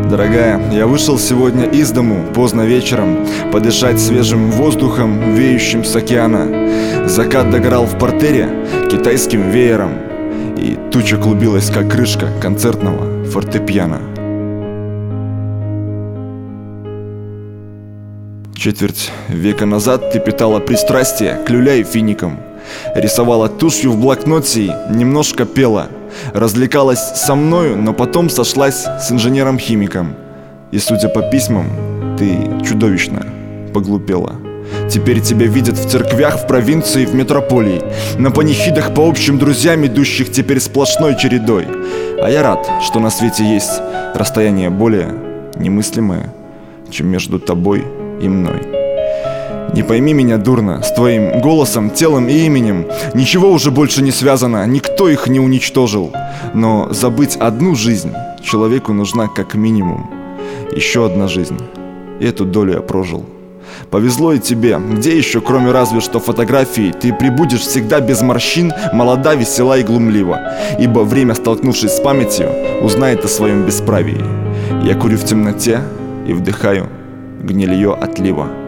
Дорогая, я вышел сегодня из дому поздно вечером подышать свежим воздухом, веющим с океана. Закат догорал в портере китайским веером, и туча клубилась, как крышка концертного фортепиано. Четверть века назад ты питала пристрастие к люля и финикам, рисовала тушью в блокноте и немножко пела, развлекалась со мною, но потом сошлась с инженером-химиком. И, судя по письмам, ты чудовищно поглупела. Теперь тебя видят в церквях, в провинции, в метрополии, на панихидах по общим друзьям, идущих теперь сплошной чередой. А я рад, что на свете есть расстояние более немыслимое, чем между тобой и мной. Не пойми меня дурно, с твоим голосом, телом и именем ничего уже больше не связано, никто их не уничтожил. Но забыть одну жизнь человеку нужна как минимум еще одна жизнь, и эту долю я прожил. Повезло и тебе, где еще, кроме разве что фотографий, ты прибудешь всегда без морщин, молода, весела и глумлива, ибо время, столкнувшись с памятью, узнает о своем бесправии. Я курю в темноте и вдыхаю гнилье отлива.